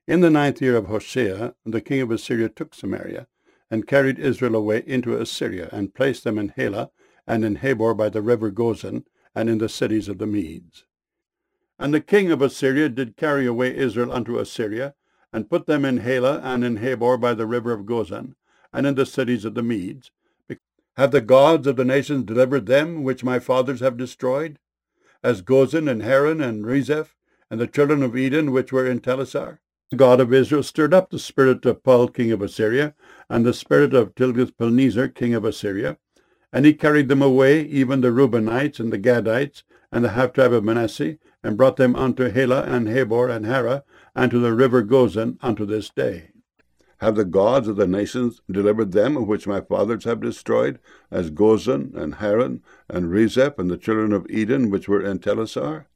In the 9th year of Hoshea, the king of Assyria took Samaria, and carried Israel away into Assyria, and placed them in Halah, and in Habor by the river Gozan, and in the cities of the Medes. And the king of Assyria did carry away Israel unto Assyria, and put them in Halah, and in Habor by the river of Gozan, and in the cities of the Medes. Have the gods of the nations delivered them which my fathers have destroyed, as Gozan and Haran and Rezeph, and the children of Eden which were in Telassar? The God of Israel stirred up the spirit of Pul king of Assyria, and the spirit of Tilgath-Pilneser king of Assyria, and he carried them away, even the Reubenites and the Gadites, and the half-tribe of Manasseh, and brought them unto Halah and Habor and Hara, and to the river Gozan unto this day. Have the gods of the nations delivered them which my fathers have destroyed, as Gozan and Haran and Rezeph and the children of Eden which were in Telassar?